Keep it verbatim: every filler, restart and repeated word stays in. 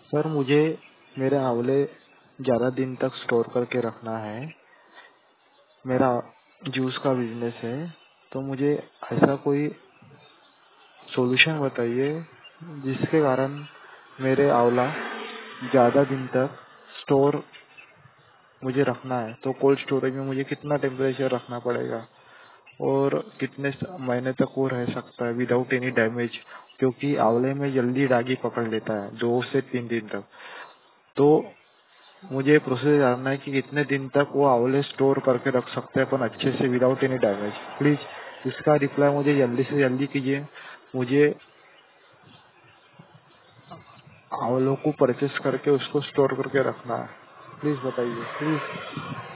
Sir मुझे मेरे आंवले ज़्यादा दिन तक स्टोर करके रखना है। मेरा जूस का बिजनेस है, तो मुझे ऐसा कोई सॉल्यूशन बताइए जिसके कारण मेरे आंवला ज़्यादा दिन तक स्टोर मुझे रखना है। तो कोल्ड स्टोरेज में मुझे कितना टेम्परेचर रखना पड़ेगा और कितने स- महीने तक वो रह सकता है विदाउट एनी डैमेज, क्योंकि आंवले में जल्दी डागी पकड़ लेता है दो से तीन दिन तक। तो मुझे प्रोसेस जानना है कि कितने दिन तक वो आंवले स्टोर करके रख सकते हैं अपन अच्छे से विदाउट एनी डैमेज। प्लीज इसका रिप्लाई मुझे जल्दी से जल्दी कीजिए। मुझे आंवलों को परचेस करके उसको स्टोर करके रखना है। प्लीज बताइए प्लीज।